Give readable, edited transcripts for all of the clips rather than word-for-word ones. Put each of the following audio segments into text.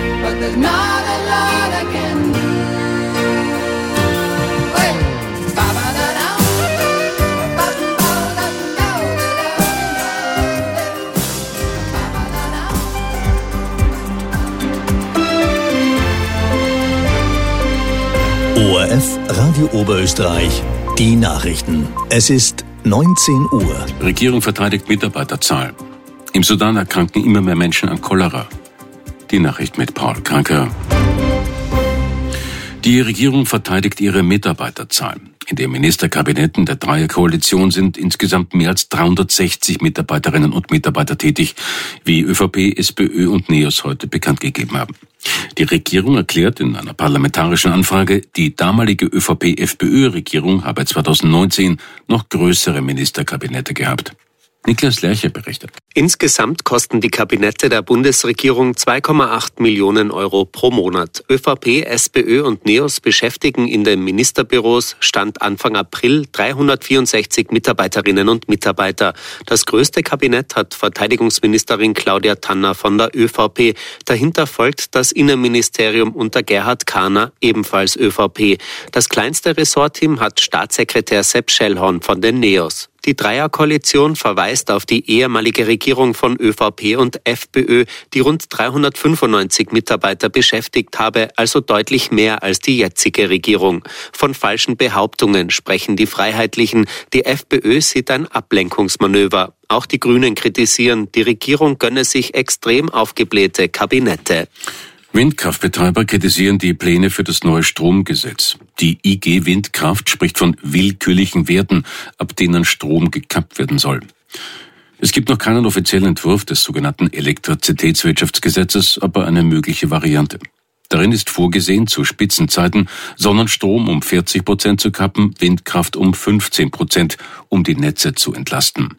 but there's not a lot I can do. Hey, ba-ba-da-da, ORF Radio Oberösterreich, die Nachrichten. Es ist 19 Uhr. Regierung verteidigt Mitarbeiterzahl. Im Sudan erkranken immer mehr Menschen an Cholera. Die Nachricht mit Paul Kranker. Die Regierung verteidigt ihre Mitarbeiterzahl. In den Ministerkabinetten der Dreierkoalition sind insgesamt mehr als 360 Mitarbeiterinnen und Mitarbeiter tätig, wie ÖVP, SPÖ und NEOS heute bekannt gegeben haben. Die Regierung erklärt in einer parlamentarischen Anfrage, die damalige ÖVP-FPÖ-Regierung habe 2019 noch größere Ministerkabinette gehabt. Niklas Lerche berichtet. Insgesamt kosten die Kabinette der Bundesregierung 2,8 Millionen Euro pro Monat. ÖVP, SPÖ und NEOS beschäftigen in den Ministerbüros Stand Anfang April 364 Mitarbeiterinnen und Mitarbeiter. Das größte Kabinett hat Verteidigungsministerin Claudia Tanner von der ÖVP. Dahinter folgt das Innenministerium unter Gerhard Kahner, ebenfalls ÖVP. Das kleinste Ressortteam hat Staatssekretär Sepp Schellhorn von den NEOS. Die Dreierkoalition verweist auf die ehemalige Regierung von ÖVP und FPÖ, die rund 395 Mitarbeiter beschäftigt habe, also deutlich mehr als die jetzige Regierung. Von falschen Behauptungen sprechen die Freiheitlichen. Die FPÖ sieht ein Ablenkungsmanöver. Auch die Grünen kritisieren, die Regierung gönne sich extrem aufgeblähte Kabinette. Windkraftbetreiber kritisieren die Pläne für das neue Stromgesetz. Die IG Windkraft spricht von willkürlichen Werten, ab denen Strom gekappt werden soll. Es gibt noch keinen offiziellen Entwurf des sogenannten Elektrizitätswirtschaftsgesetzes, aber eine mögliche Variante. Darin ist vorgesehen, zu Spitzenzeiten Sonnenstrom um 40% zu kappen, Windkraft um 15%, um die Netze zu entlasten.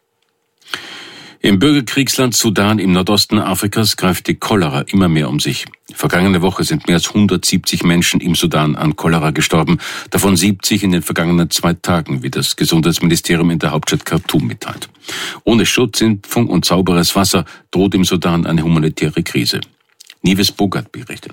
Im Bürgerkriegsland Sudan im Nordosten Afrikas greift die Cholera immer mehr um sich. Vergangene Woche sind mehr als 170 Menschen im Sudan an Cholera gestorben, davon 70 in den vergangenen 2 Tagen, wie das Gesundheitsministerium in der Hauptstadt Khartoum mitteilt. Ohne Schutz, Impfung und sauberes Wasser droht im Sudan eine humanitäre Krise. Nives Bogart berichtet.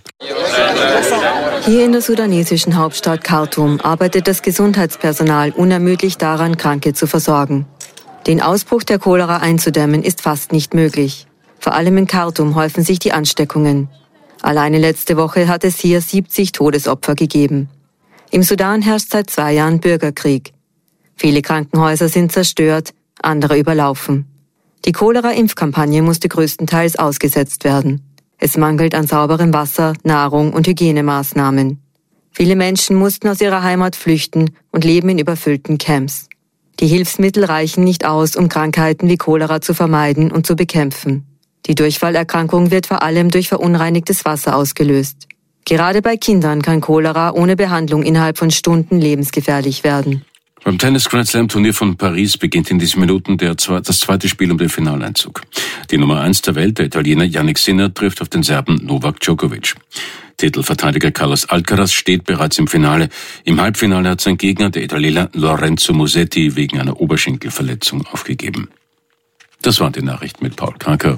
Hier in der sudanesischen Hauptstadt Khartoum arbeitet das Gesundheitspersonal unermüdlich daran, Kranke zu versorgen. Den Ausbruch der Cholera einzudämmen ist fast nicht möglich. Vor allem in Khartoum häufen sich die Ansteckungen. Alleine letzte Woche hat es hier 70 Todesopfer gegeben. Im Sudan herrscht seit 2 Jahren Bürgerkrieg. Viele Krankenhäuser sind zerstört, andere überlaufen. Die Cholera-Impfkampagne musste größtenteils ausgesetzt werden. Es mangelt an sauberem Wasser, Nahrung und Hygienemaßnahmen. Viele Menschen mussten aus ihrer Heimat flüchten und leben in überfüllten Camps. Die Hilfsmittel reichen nicht aus, um Krankheiten wie Cholera zu vermeiden und zu bekämpfen. Die Durchfallerkrankung wird vor allem durch verunreinigtes Wasser ausgelöst. Gerade bei Kindern kann Cholera ohne Behandlung innerhalb von Stunden lebensgefährlich werden. Beim Tennis-Grand-Slam-Turnier von Paris beginnt in diesen Minuten das zweite Spiel um den Finaleinzug. Die Nummer 1 der Welt, der Italiener Jannik Sinner, trifft auf den Serben Novak Djokovic. Titelverteidiger Carlos Alcaraz steht bereits im Finale. Im Halbfinale hat sein Gegner, der Italiener Lorenzo Musetti, wegen einer Oberschenkelverletzung aufgegeben. Das waren die Nachrichten mit Paul Kranker.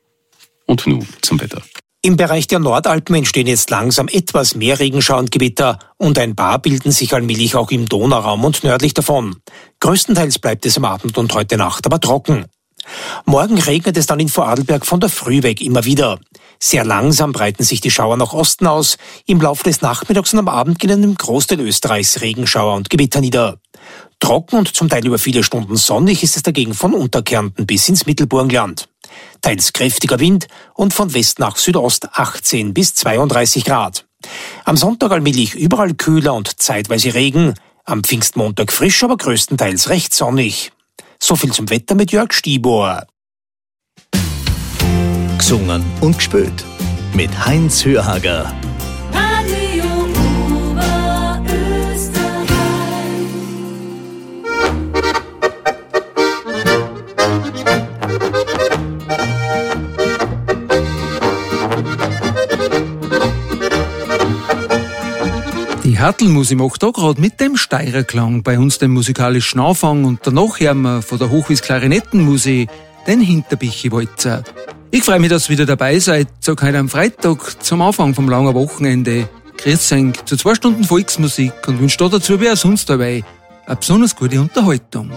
Und nun zum Wetter. Im Bereich der Nordalpen entstehen jetzt langsam etwas mehr Regenschauer und Gewitter und ein paar bilden sich allmählich auch im Donauraum und nördlich davon. Größtenteils bleibt es am Abend und heute Nacht aber trocken. Morgen regnet es dann in Vorarlberg von der Früh weg immer wieder. Sehr langsam breiten sich die Schauer nach Osten aus. Im Laufe des Nachmittags und am Abend gehen im Großteil Österreichs Regenschauer und Gewitter nieder. Trocken und zum Teil über viele Stunden sonnig ist es dagegen von Unterkärnten bis ins Mittelburgenland. Teils kräftiger Wind und von West nach Südost 18 bis 32 Grad. Am Sonntag allmählich überall kühler und zeitweise Regen. Am Pfingstmontag frisch, aber größtenteils recht sonnig. So viel zum Wetter mit Jörg Stibor. Gesungen und gespielt mit Heinz Hörhager. Radio Oberösterreich. Die Hartelmusi macht da gerade mit dem Steirerklang bei uns den musikalischen Anfang und danach hören wir von der Hochwitz Klarinettenmusik den Hinterbichi-Walzer. Ich freue mich, dass ihr wieder dabei seid. Sag heute am Freitag zum Anfang vom langen Wochenende. Grüß euch zu 2 Stunden Volksmusik und wünsche da dazu wie auch sonst dabei eine besonders gute Unterhaltung.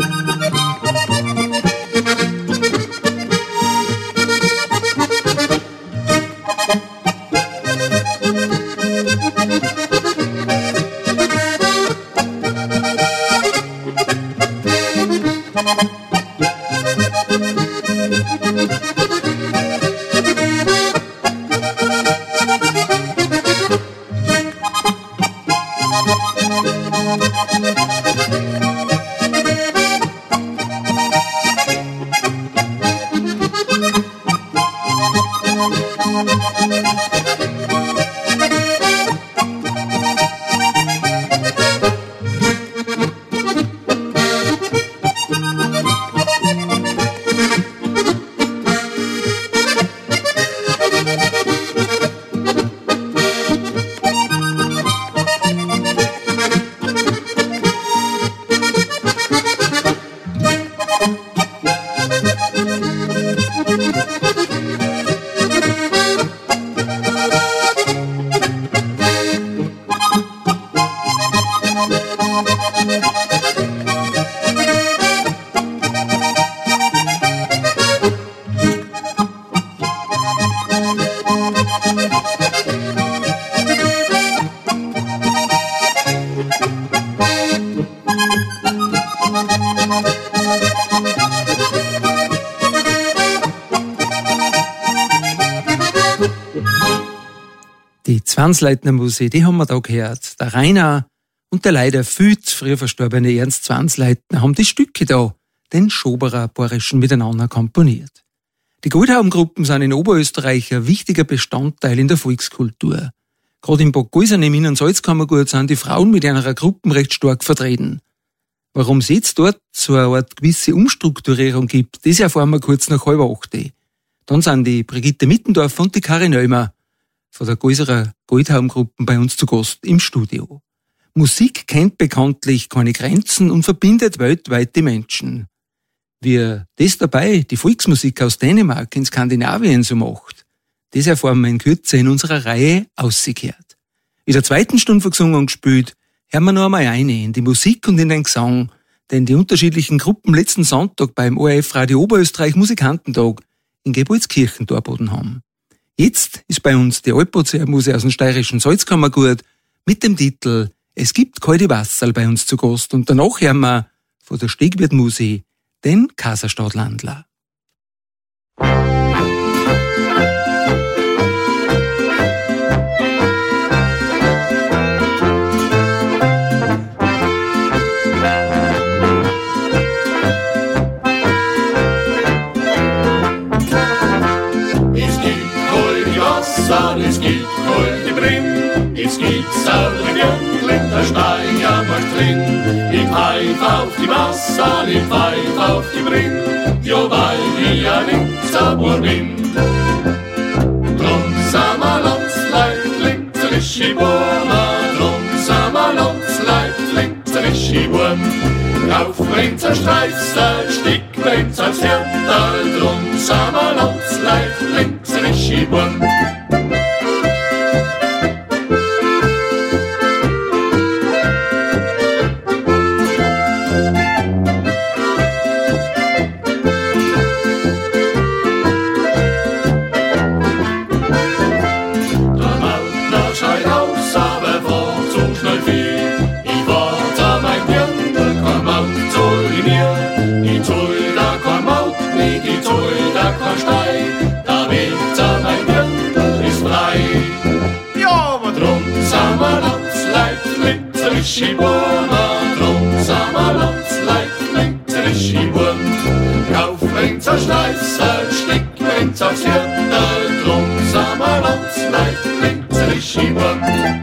Die Zwangsleitner Musik, die haben wir da gehört. Der Rainer und der leider viel zu früh verstorbene Ernst Zwangsleitner haben die Stücke da, den Schoberer Borischen, miteinander komponiert. Die Goldhaubengruppen sind in Oberösterreich ein wichtiger Bestandteil in der Volkskultur. Gerade im Bad Gäusern im Inn- und Salzkammergut sind die Frauen mit einer Gruppe recht stark vertreten. Warum es jetzt dort so eine Art gewisse Umstrukturierung gibt, das erfahren wir kurz nach 7:30. Dann sind die Brigitte Mittendorf und die Karin Oellmer von der Gäuserer Goldhaubengruppen bei uns zu Gast im Studio. Musik kennt bekanntlich keine Grenzen und verbindet weltweit die Menschen. Wie das dabei die Volksmusik aus Dänemark in Skandinavien so macht, das erfahren wir in Kürze in unserer Reihe Ausgekehrt. In der zweiten Stunde gesungen und gespielt, hören wir noch einmal rein in die Musik und in den Gesang, den die unterschiedlichen Gruppen letzten Sonntag beim ORF Radio Oberösterreich Musikantentag in Gebolzkirchen dargeboten haben. Jetzt ist bei uns die Alpozeermuse aus dem steirischen Salzkammergut mit dem Titel Es gibt kalte Wasserl bei uns zu Gast und danach hören wir von der Stegwirtmuse den Kaserstadlandler. Es gibt kalte Brim, es gibt saure Björnling, der Steiger macht drin. Ich pfeif auf die Wasser, ich pfeif auf die Brim, jo weil ich ja nicht so bin. Drum sind wir Landsleit, linksrische Burma, drum sind wir Landsleit, linksrische Burm. Kaufbrennt's ein Streißer, Stickbrennt's als Hertal, drum sind wir Landsleit, linksrische Burm. Linksrische Burma, drum sind wir Landsleit, linksrische Burm. Kaufbrennt's ein Schleißer, Stickbrennt's aufs Hirtal, drum sind wir Landsleit, linksrische Burm.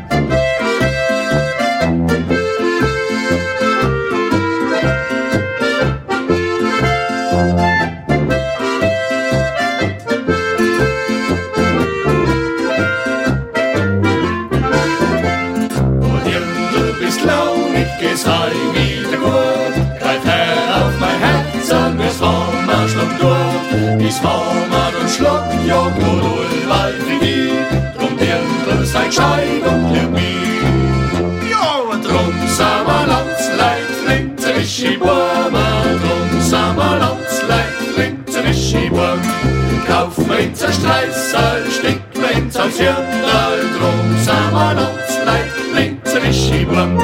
Sei wieder gut, greif her auf mein Herz und es fahren wir schluck durch. Es fahren wir und schluck, ja, gut, weil wie die, drum Dirndl sei gescheit und lieb mich. Ja, drum sind wir Landsleit, linksrische Burma, bringt's ein Streisel, Stick, bringt's ein Zirndal, drum sind wir Landsleid, bringt's ein Wischiwurm.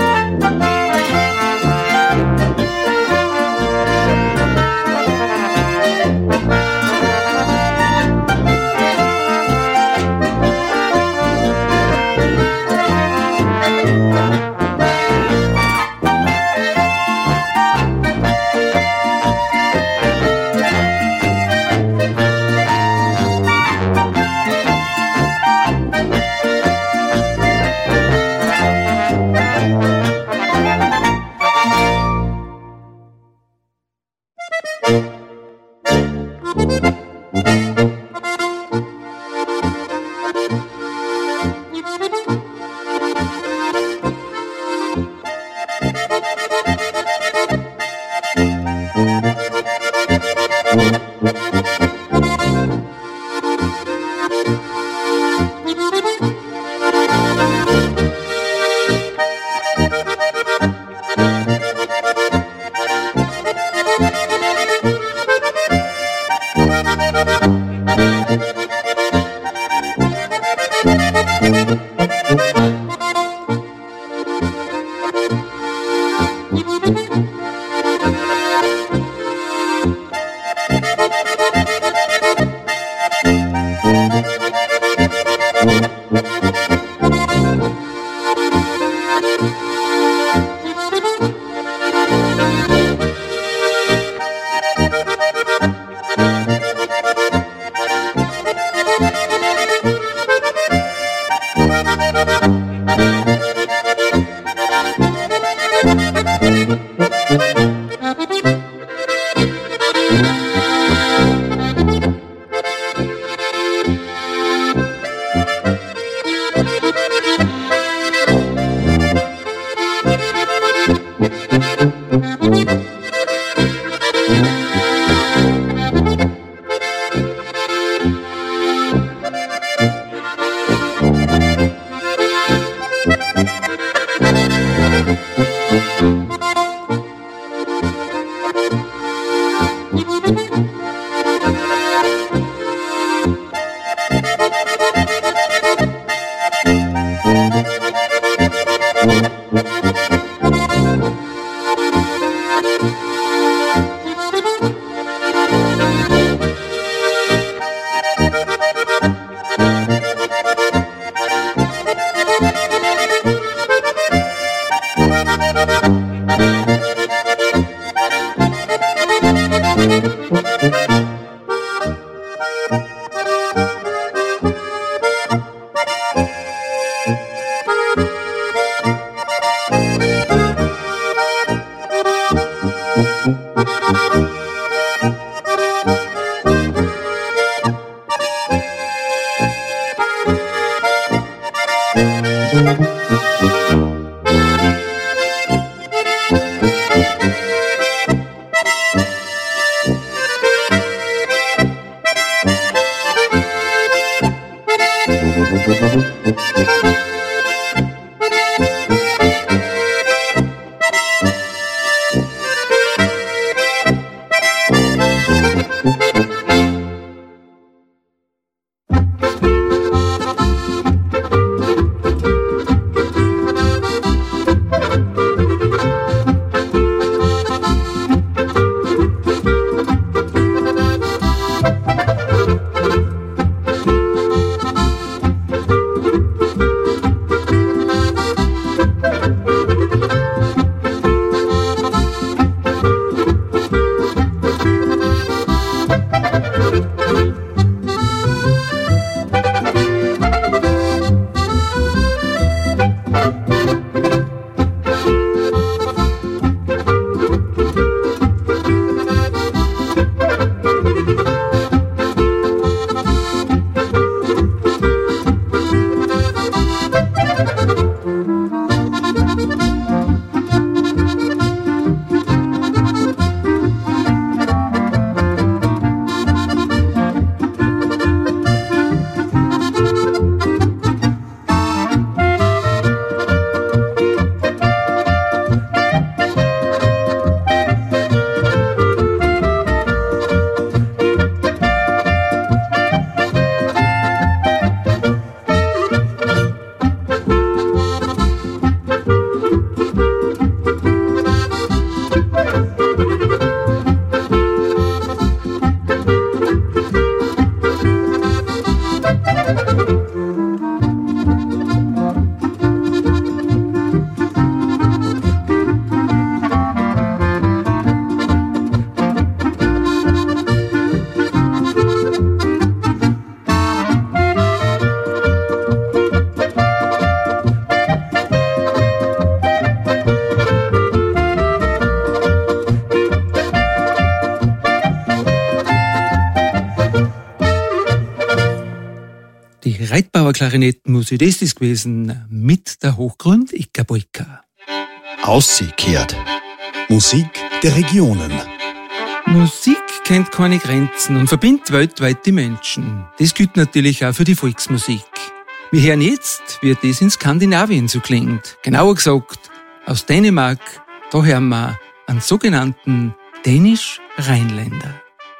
die Reitbauer Klarinettenmusik, das ist gewesen mit der Hochgrund Icka-Boicka. Ausgekehrt. Musik der Regionen. Musik kennt keine Grenzen und verbindet weltweit die Menschen. Das gilt natürlich auch für die Volksmusik. Wir hören jetzt, wie das in Skandinavien so klingt. Genauer gesagt, aus Dänemark, da hören wir einen sogenannten Dänisch-Rheinländer.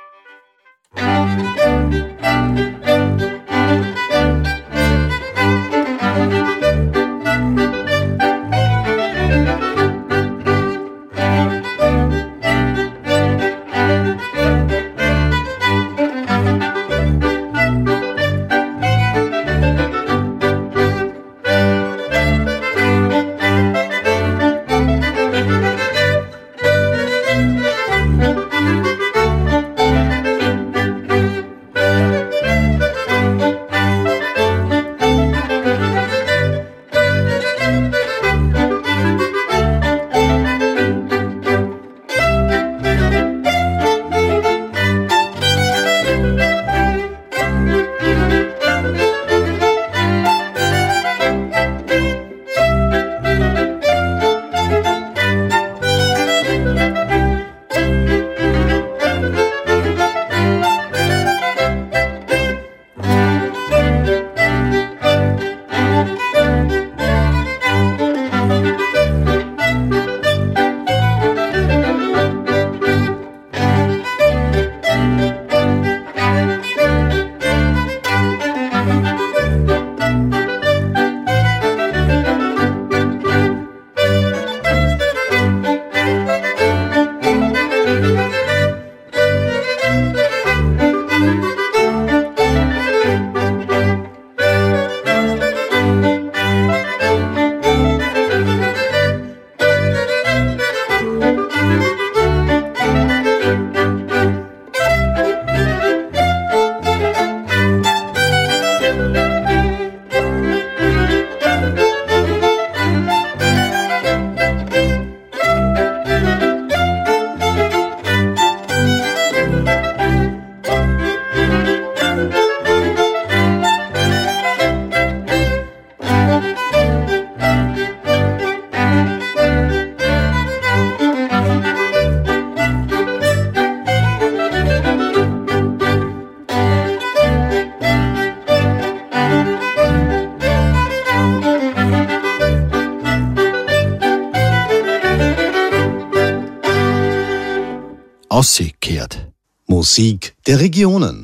Ausgekehrt. Musik der Regionen.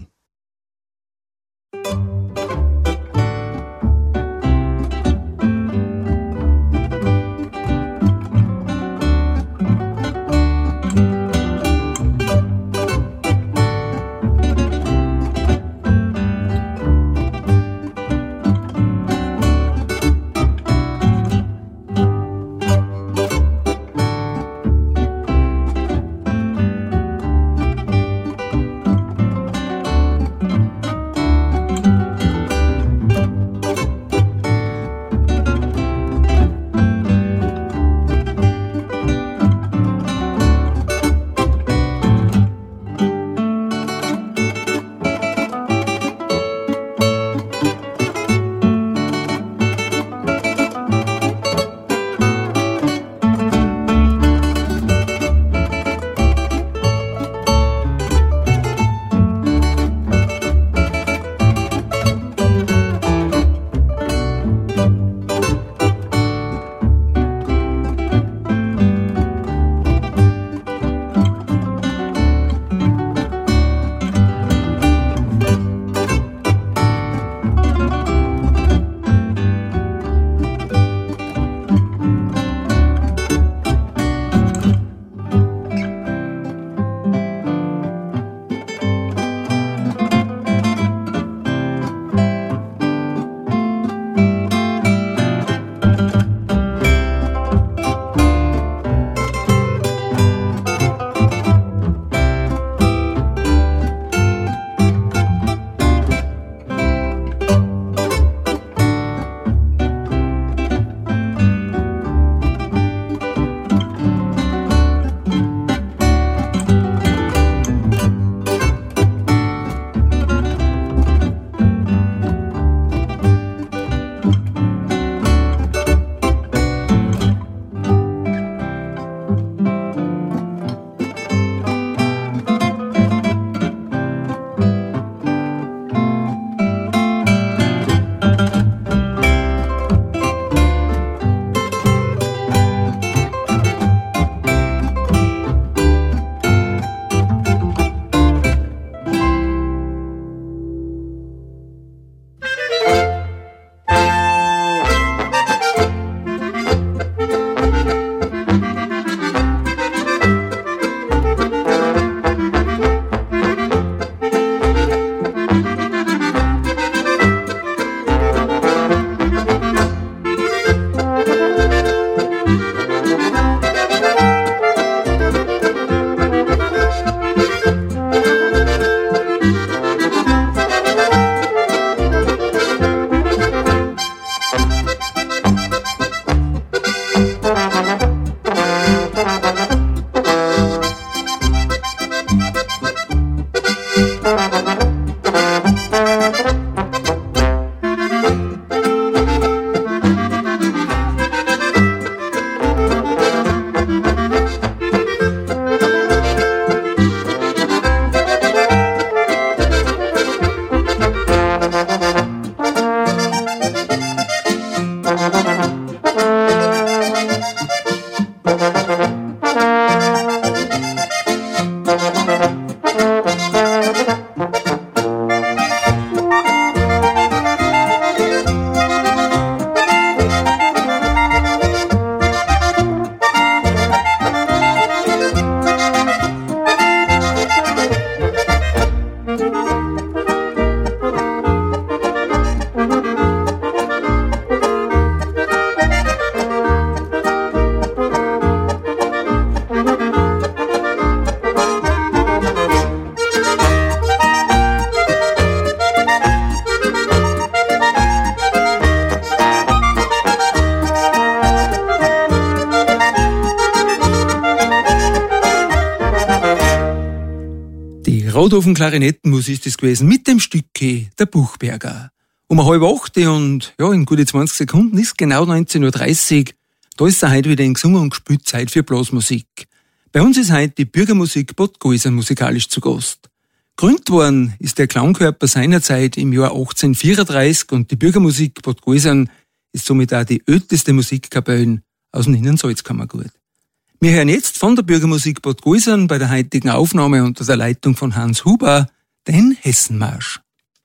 Rothofen-Klarinettenmusik ist das gewesen, mit dem Stücke Der Buchberger. Um 7:30 und in gute 20 Sekunden ist genau 19.30 Uhr. Da ist heute wieder in Gesungen und gespielt Zeit für Blasmusik. Bei uns ist heute die Bürgermusik Bad Gäusern musikalisch zu Gast. Gegründet worden ist der Klangkörper seinerzeit im Jahr 1834 und die Bürgermusik Bad Gäusern ist somit auch die älteste Musikkapelle aus dem Innensalzkammergut. Wir hören jetzt von der Bürgermusik Bad Gäusern bei der heutigen Aufnahme unter der Leitung von Hans Huber den Hessenmarsch.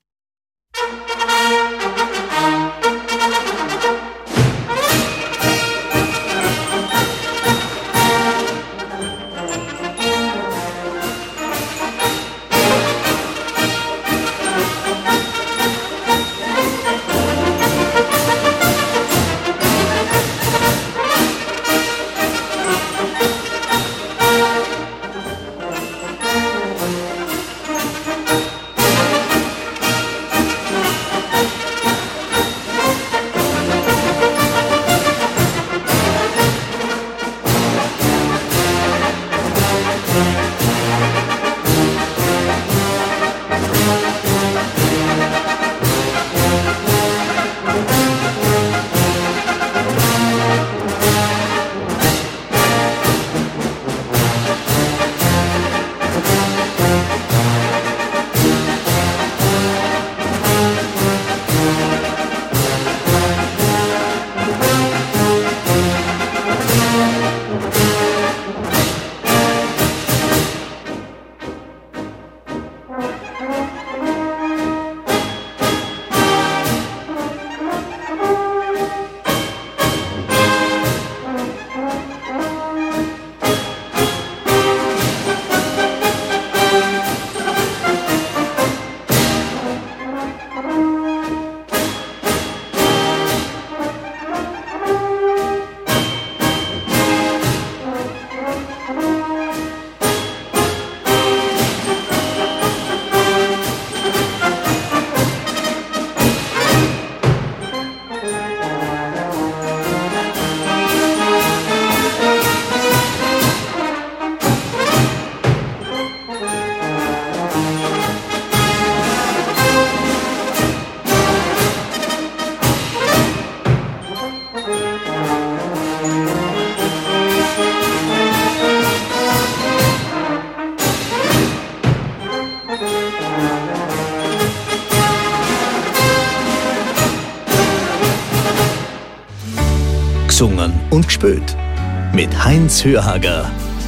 Gesungen und gespielt mit Heinz Hörhager.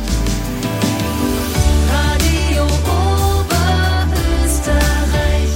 Radio Oberösterreich.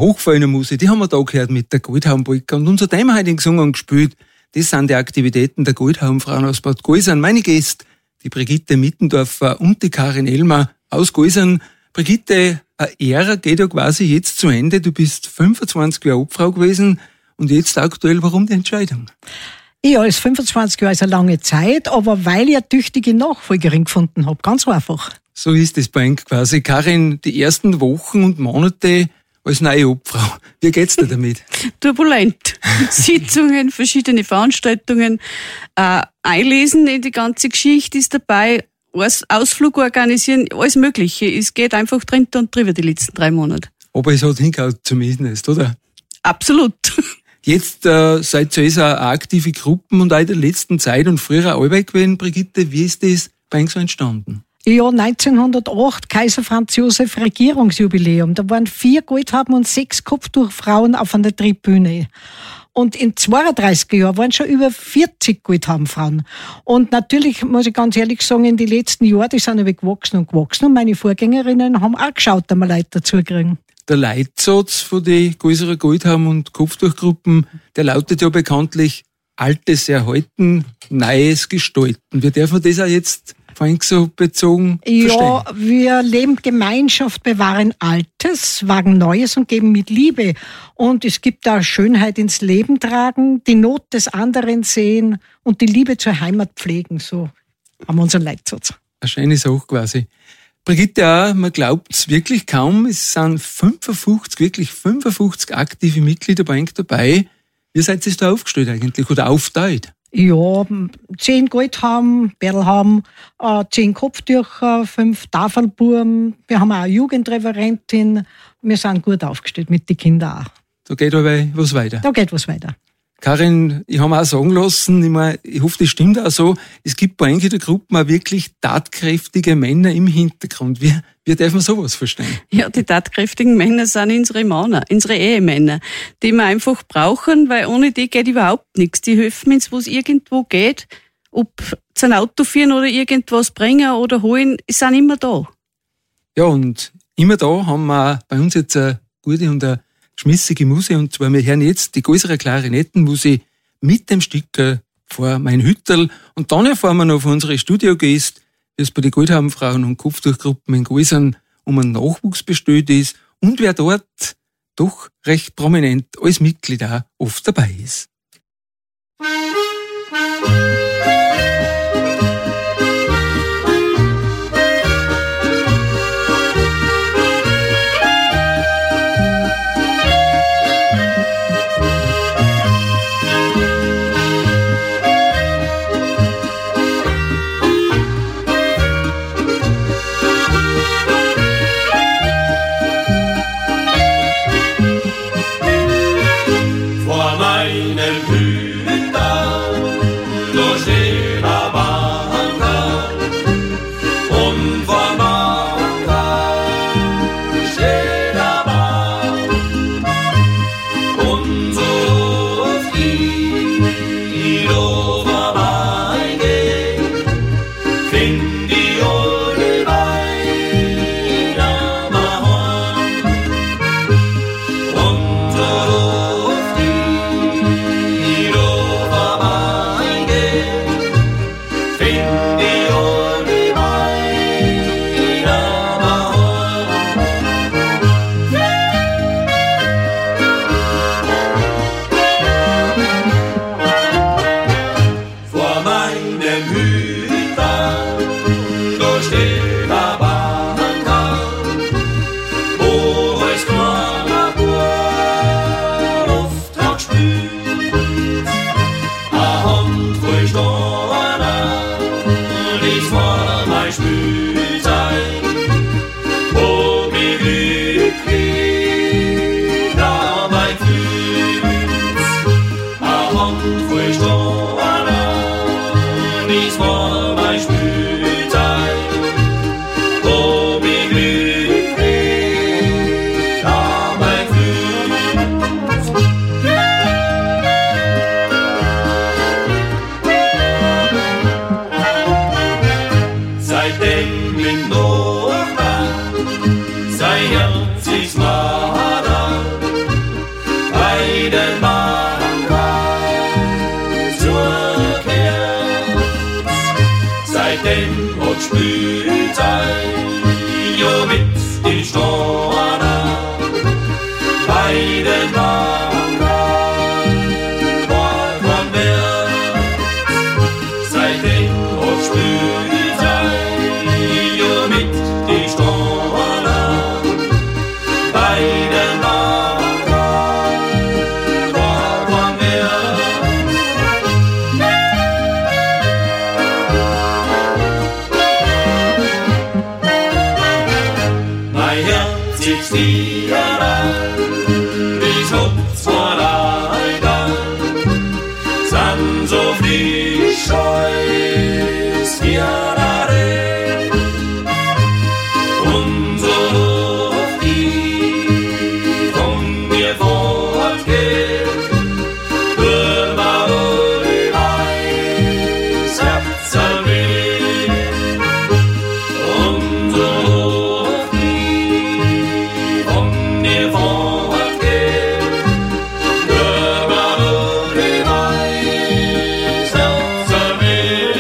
Hochfallner Musik, die haben wir da gehört mit der Goldhaubenpolka. Und unser Thema heute gesungen und gespielt, das sind die Aktivitäten der Goldhaubenfrauen aus Bad Gausern. Meine Gäste, die Brigitte Mittendorfer und die Karin Elmer aus Gausern. Brigitte, eine Ära geht ja quasi jetzt zu Ende. Du bist 25 Jahre Obfrau gewesen und jetzt aktuell, warum die Entscheidung? Ja, als 25 Jahre ist eine lange Zeit, aber weil ich eine tüchtige Nachfolgerin gefunden habe. Ganz einfach. So ist es bei euch quasi. Karin, die ersten Wochen und Monate als neue Obfrau, wie geht's dir damit? Turbulent. Sitzungen, verschiedene Veranstaltungen, einlesen in die ganze Geschichte ist dabei, Ausflug organisieren, alles Mögliche. Es geht einfach drunter und drüber die letzten 3 Monate. Aber es hat hingehauen zumindest, oder? Absolut. Jetzt seid ihr eine aktive Gruppen und auch in der letzten Zeit und früher Arbeit gewesen, Brigitte. Wie ist das bei euch so entstanden? Ja, 1908, Kaiser Franz Josef Regierungsjubiläum. Da waren 4 Goldhauben und 6 Kopftuchfrauen auf einer Tribüne. Und in 32 Jahren waren schon über 40 Goldhaubenfrauen. Und natürlich, muss ich ganz ehrlich sagen, in den letzten Jahren, die sind aber gewachsen und gewachsen. Und meine Vorgängerinnen haben auch geschaut, dass wir Leute dazu kriegen. Der Leitsatz von den Gauserer Goldhauben- und Kopftuchgruppen, der lautet ja bekanntlich Altes erhalten, Neues gestalten. Wie darf man das auch jetzt vorhin so bezogen verstehen? Ja, wir leben Gemeinschaft, bewahren Altes, wagen Neues und geben mit Liebe. Und es gibt da Schönheit ins Leben tragen, die Not des anderen sehen und die Liebe zur Heimat pflegen. So haben wir unseren Leitsatz. Eine schöne Sache quasi. Brigitte, auch, man glaubt es wirklich kaum, es sind 55 aktive Mitglieder bei euch dabei. Wie seid ihr da aufgestellt eigentlich oder aufteilt? Ja, 10 Goldhauben, Perlhauben, 10 Kopftücher, 5 Tafelbuben. Wir haben auch eine Jugendreferentin. Wir sind gut aufgestellt mit den Kindern auch. Da geht aber was weiter. Da geht was weiter. Karin, ich habe mir auch sagen lassen, ich hoffe, das stimmt auch so, es gibt bei einigen der Gruppen auch wirklich tatkräftige Männer im Hintergrund. Wie darf man sowas verstehen? Ja, die tatkräftigen Männer sind unsere Männer, unsere Ehemänner, die wir einfach brauchen, weil ohne die geht überhaupt nichts. Die helfen uns, wo es irgendwo geht, ob sie ein Auto führen oder irgendwas bringen oder holen, sind immer da. Ja, und immer da haben wir bei uns jetzt eine gute und eine geschmissige Musik, und zwar wir hören jetzt die Gauserer Klarinettenmusik mit dem Stück vor mein Hütterl, und dann erfahren wir noch von unseren Studiogästen, wie es bei den Goldhaubenfrauen und Kopftuchgruppen in Gausern um einen Nachwuchs bestellt ist und wer dort doch recht prominent als Mitglied auch oft dabei ist. Sei Herz ist Mara, Seitdem hat Spielzeit ja mit die Storner bei den Wanderern war man mehr. Seitdem hat Spielzeit ja mit die Storner bei den Wanderern war man mehr. Mein Herz ist dir an, ich hab's vor Leidern, sind so viel Scheuß hier darin, und so oft ich von mir fortgeht, wird mir wohl weiß Herz weh, und so oft ich von mir fortgeht, wird mir wohl weiß Herz weh.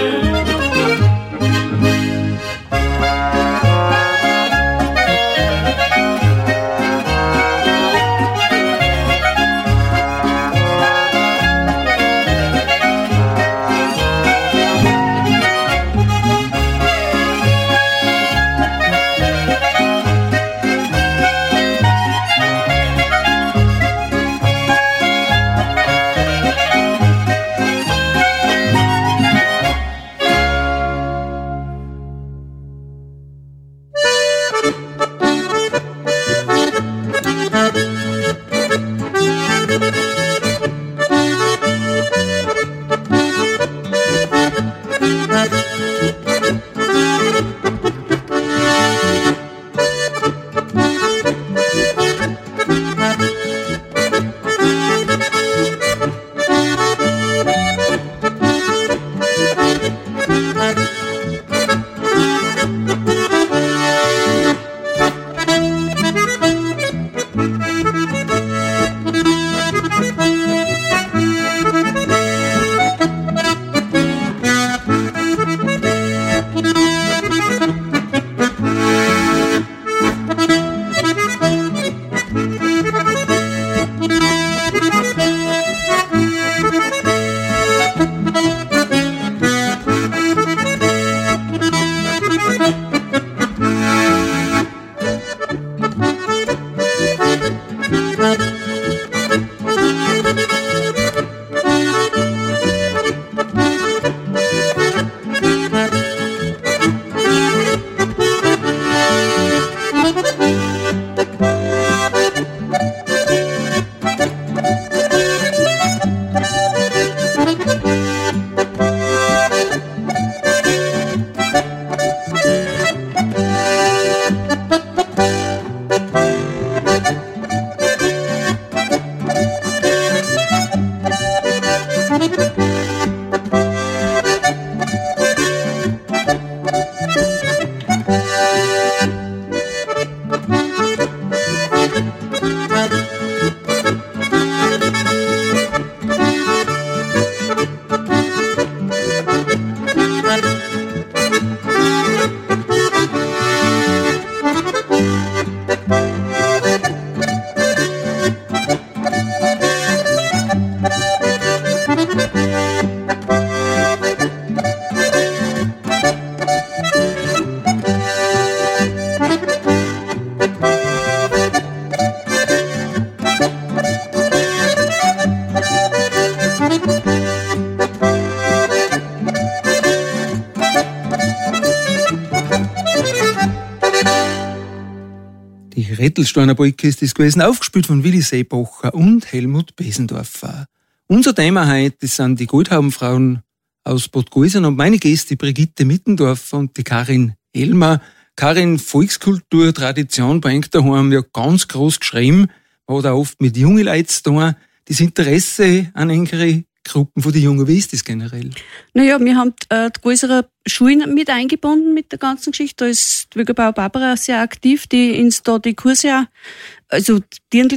Rettelsteiner Polka ist das gewesen, aufgespielt von Willi Seebacher und Helmut Besendorfer. Unser Thema heute, das sind die Goldhaubenfrauen aus Bad Gausern und meine Gäste, die Brigitte Mittendorfer und die Karin Elmer. Karin, Volkskultur, Tradition bringt daheim ja ganz groß geschrieben, hat auch oft mit jungen Leuten zu tun. Das Interesse an engere Gruppen von den Jungen, wie ist das generell? Naja, wir haben die größeren Schulen mit eingebunden mit der ganzen Geschichte. Da ist die Wögerbauer Barbara sehr aktiv, die uns da die Kurse auch, also die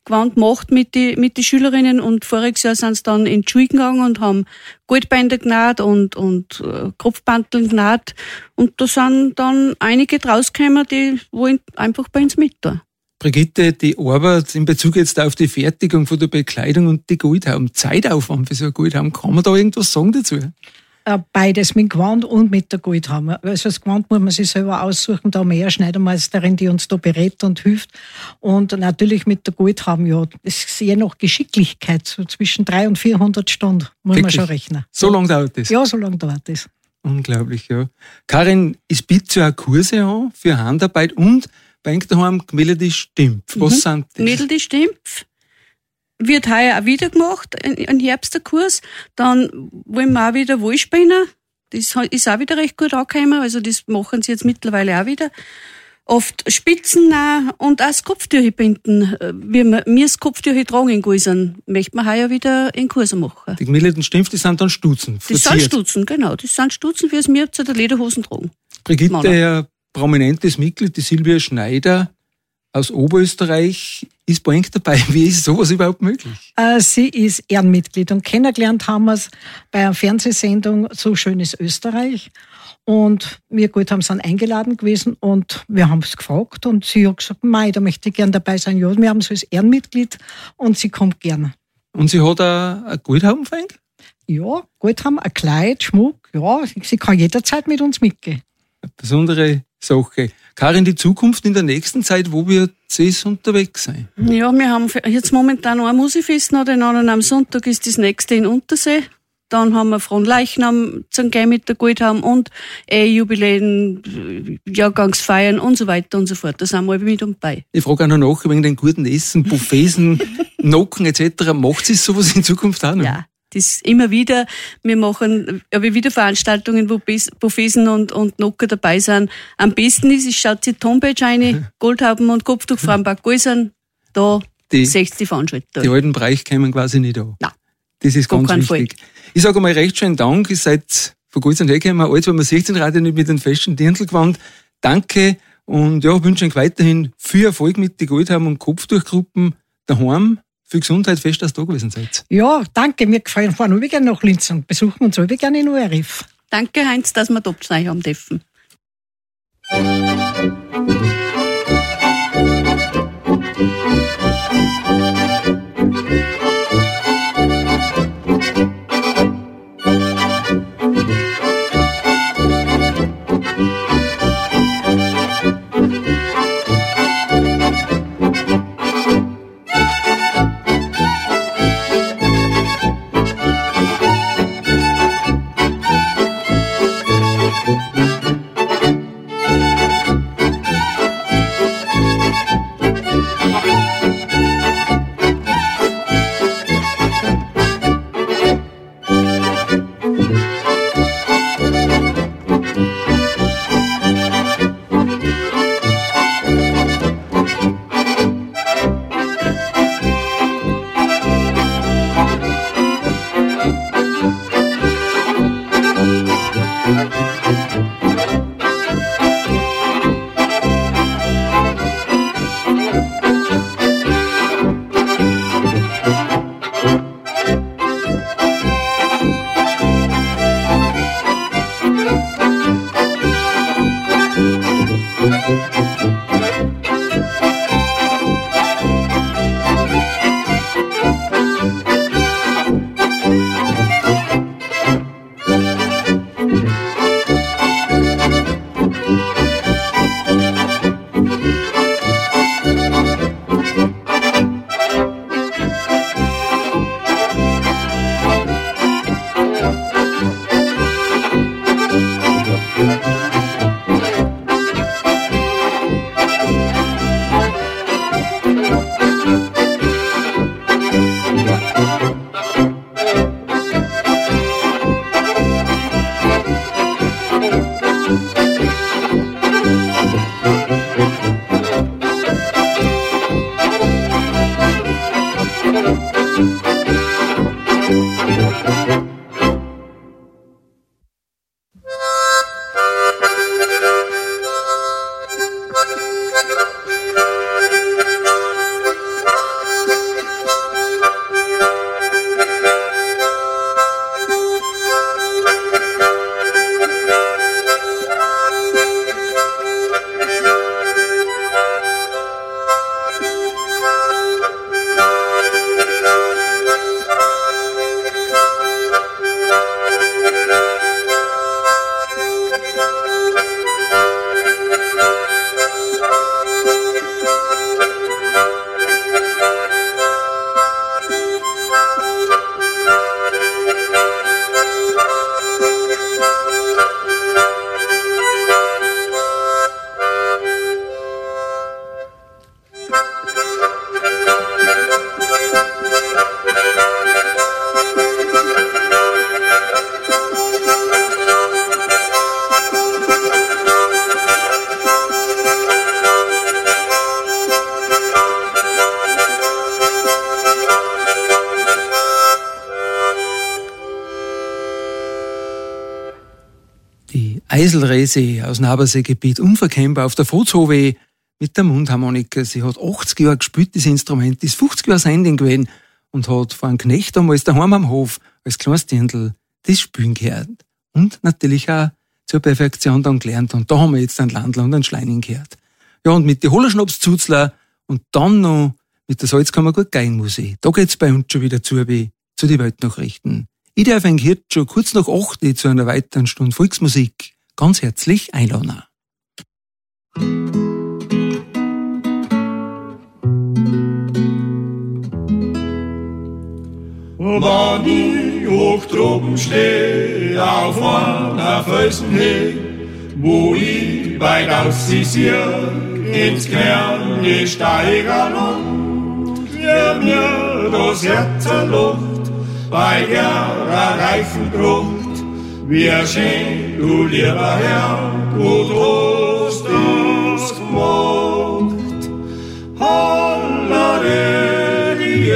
Gewand gemacht mit die Schülerinnen und voriges Jahr sind sie dann in die Schule gegangen und haben Goldbänder genäht und Kopfbandeln genäht. Und da sind dann einige rausgekommen, die wollen einfach bei uns mit da. Brigitte, die Arbeit in Bezug jetzt auf die Fertigung von der Bekleidung und die Goldhauben, Zeitaufwand für so ein Goldhauben, kann man da irgendwas sagen dazu? Beides, mit Gewand und mit der Goldhauben. Also das Gewand muss man sich selber aussuchen, da haben wir eine Schneidermeisterin, die uns da berät und hilft. Und natürlich mit der Goldhauben, ja, das ist je nach Geschicklichkeit, so zwischen 300 und 400 Stunden, muss Wirklich? man schon rechnen. So lange dauert das? Ja, so lange dauert das. Unglaublich, ja. Karin, es bietet ja auch Kurse an für Handarbeit und bei euch daheim gemeldete Stimpf. Was sind das? Gemeldete Stimpf wird heuer auch wieder gemacht, ein Herbsterkurs. Dann wollen wir auch wieder Wollspinner. Das ist auch wieder recht gut angekommen. Also das machen sie jetzt mittlerweile auch wieder. Oft Spitzen und auch das Kopftücher binden. Wie wir das Kopftücher tragen in Gäusern, möchten wir heuer wieder in Kurse machen. Die gemeldeten Stimpf, das sind dann Stutzen. Das sind Stutzen, genau. Das sind Stutzen, wie es wir zu der Lederhosen tragen. Brigitte, Männer. ein prominentes Mitglied, die Silvia Schneider aus Oberösterreich, ist bei euch dabei. Wie ist sowas überhaupt möglich? Sie ist Ehrenmitglied und kennengelernt haben wir es bei einer Fernsehsendung So schön ist Österreich. Und wir gut haben sie dann eingeladen gewesen und wir haben es gefragt und sie hat gesagt, mei, da möchte ich gern dabei sein. Ja, wir haben sie als Ehrenmitglied und sie kommt gerne. Und sie hat auch ein Goldhauben für euch? Ja, Goldhauben, ein Kleid, Schmuck, ja, sie kann jederzeit mit uns mitgehen. Eine besondere Sache. Karin, die Zukunft in der nächsten Zeit, wo wird es unterwegs sein? Ja, wir haben jetzt momentan noch ein Musikfest, noch den anderen am Sonntag ist das nächste in Untersee. Dann haben wir Fronleichnam zum Gehen mit der Goldhauben und Jubiläen, Jahrgangsfeiern und so weiter und so fort. Da sind wir mit und bei. Ich frage auch noch nach wegen den guten Essen, Buffeten, Nocken etc. Macht es sowas in Zukunft auch noch? Ja, das immer wieder. Wir machen aber wieder Veranstaltungen, wo Buffeten und Nocken dabei sind. Am besten ist, es schaut sich die Homepage ein, Goldhauben und Kopftuch Frauenpark Gäusern, da seht die Veranstaltung. Die alten Bereich kommen quasi nicht an. Nein. Das ist ganz wichtig. Ich sage einmal recht schönen Dank. Ihr seid von Gäusern hergekommen, alles, weil man sieht den Radio nicht mit den festen Dirndlgewand. Danke und ja, wünsche euch weiterhin viel Erfolg mit den Goldhauben und Kopftuchgruppen daheim. Viel Gesundheit, fest, dass ihr da gewesen seid. Ja, danke. Wir fahren gerne nach Linz und besuchen uns gerne in ORF. Danke, Heinz, dass wir da haben dürfen. Eiselrese aus dem Aberseegebiet, unverkennbar auf der Fotshove mit der Mundharmonika. Sie hat 80 Jahre gespielt, das Instrument, ist 50 Jahre Sending gewesen und hat vor einem Knecht damals daheim am Hof als kleines Dirndl das Spielen gehört. Und natürlich auch zur Perfektion dann gelernt. Und da haben wir jetzt einen Landler und einen Schleining gehört. Ja, und mit den Hollerschnapszuzler und dann noch mit der Salzkammergut Geigenmusik. Da geht's bei uns schon wieder zu den Weltnachrichten. Ich darf ein Hirt schon kurz nach 8 zu einer weiteren Stunde Volksmusik ganz herzlich einladen. Wenn ich hoch droben steh, auf einer Felsenhöhe, wo ich weit aussieh, ins kleine Steigerland, wie mir das Herz lacht, bei ihrer reichen Frucht, wie schön, du lieber Herr, du hast das gemacht. Hollere, die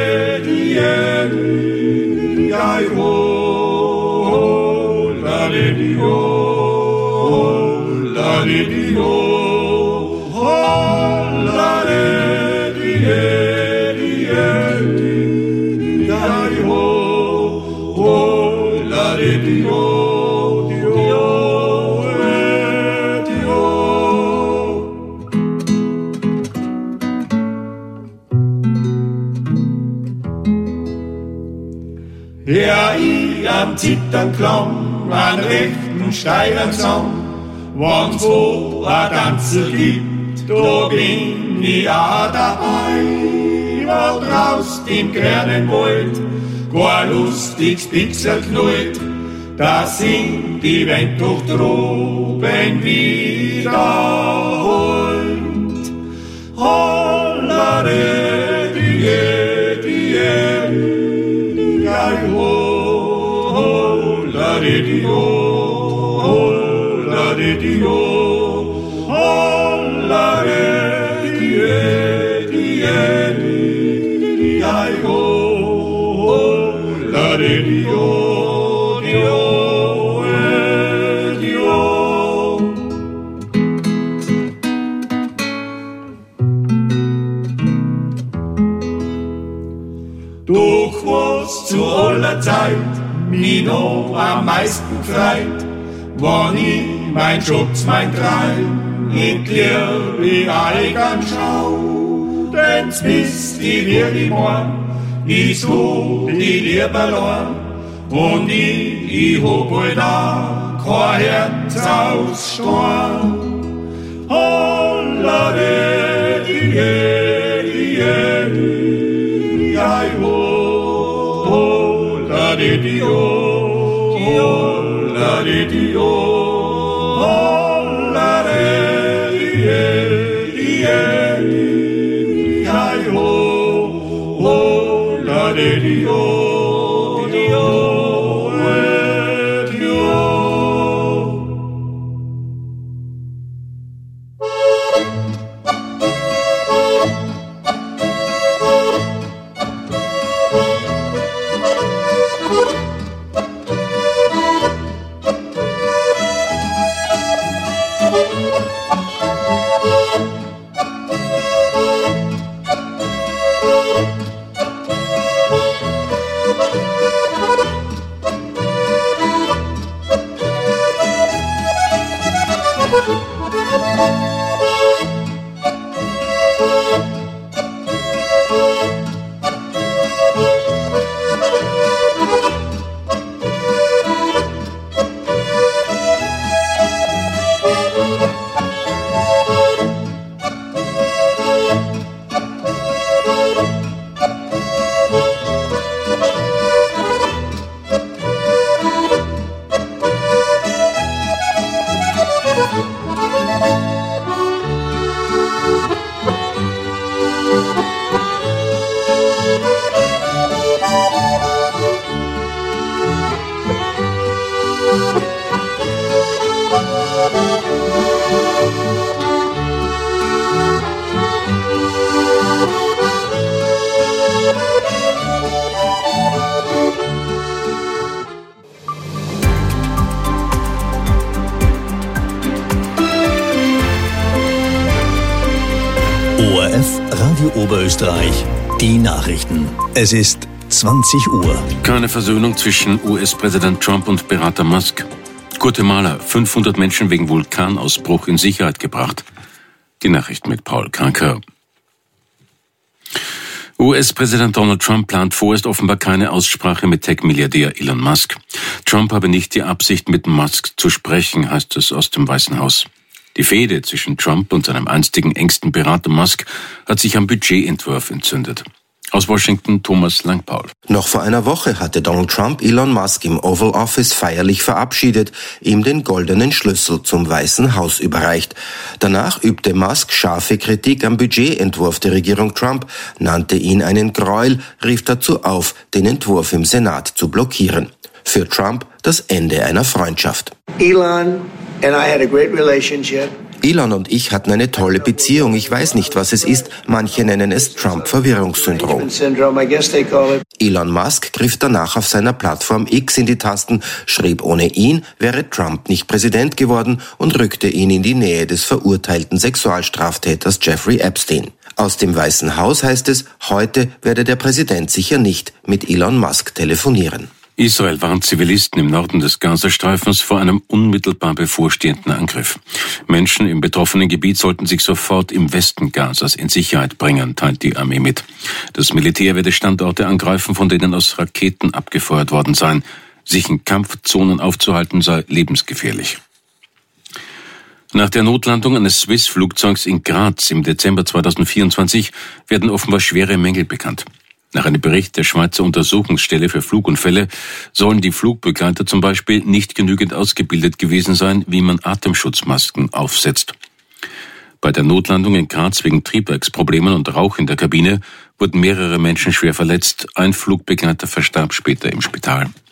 ja, ich am Zittern klamm, an rechten steilen Song, wenn's wo a Tanze gibt, da bin ich auch dabei. Wo draußen im grünen Wald gar lustiges Pixel knallt, da singt die Wind durch droben wiederholt. Hollere, die Doch was zu aller Zeit mich noch am meisten freit, wenn ich mein Schutz, mein Treib in die Eigen schau. Den's bist die wirklich morgen, ich so die Liebe allein, und ich hab halt auch kein Herz aus Stein. Hollere, die ORF Radio Oberösterreich, die Nachrichten. Es ist 20 Uhr. Keine Versöhnung zwischen US-Präsident Trump und Berater Musk. Guatemala, 500 Menschen wegen Vulkanausbruch in Sicherheit gebracht. Die Nachrichten mit Paul Kranker. US-Präsident Donald Trump plant vorerst offenbar keine Aussprache mit Tech-Milliardär Elon Musk. Trump habe nicht die Absicht, mit Musk zu sprechen, heißt es aus dem Weißen Haus. Die Fehde zwischen Trump und seinem einstigen engsten Berater Musk hat sich am Budgetentwurf entzündet. Aus Washington Thomas Langpaul. Noch vor einer Woche hatte Donald Trump Elon Musk im Oval Office feierlich verabschiedet, ihm den goldenen Schlüssel zum Weißen Haus überreicht. Danach übte Musk scharfe Kritik am Budgetentwurf der Regierung Trump, nannte ihn einen Gräuel, rief dazu auf, den Entwurf im Senat zu blockieren. Für Trump das Ende einer Freundschaft. Elon and I had a great relationship. Elon und ich hatten eine tolle Beziehung. Ich weiß nicht, was es ist. Manche nennen es Trump-Verwirrungssyndrom. Elon Musk griff danach auf seiner Plattform X in die Tasten, schrieb, ohne ihn wäre Trump nicht Präsident geworden und rückte ihn in die Nähe des verurteilten Sexualstraftäters Jeffrey Epstein. Aus dem Weißen Haus heißt es, heute werde der Präsident sicher nicht mit Elon Musk telefonieren. Israel warnt Zivilisten im Norden des Gazastreifens vor einem unmittelbar bevorstehenden Angriff. Menschen im betroffenen Gebiet sollten sich sofort im Westen Gazas in Sicherheit bringen, teilt die Armee mit. Das Militär werde Standorte angreifen, von denen aus Raketen abgefeuert worden seien. Sich in Kampfzonen aufzuhalten sei lebensgefährlich. Nach der Notlandung eines Swiss-Flugzeugs in Graz im Dezember 2024 werden offenbar schwere Mängel bekannt. Nach einem Bericht der Schweizer Untersuchungsstelle für Flugunfälle sollen die Flugbegleiter zum Beispiel nicht genügend ausgebildet gewesen sein, wie man Atemschutzmasken aufsetzt. Bei der Notlandung in Graz wegen Triebwerksproblemen und Rauch in der Kabine wurden mehrere Menschen schwer verletzt. Ein Flugbegleiter verstarb später im Spital.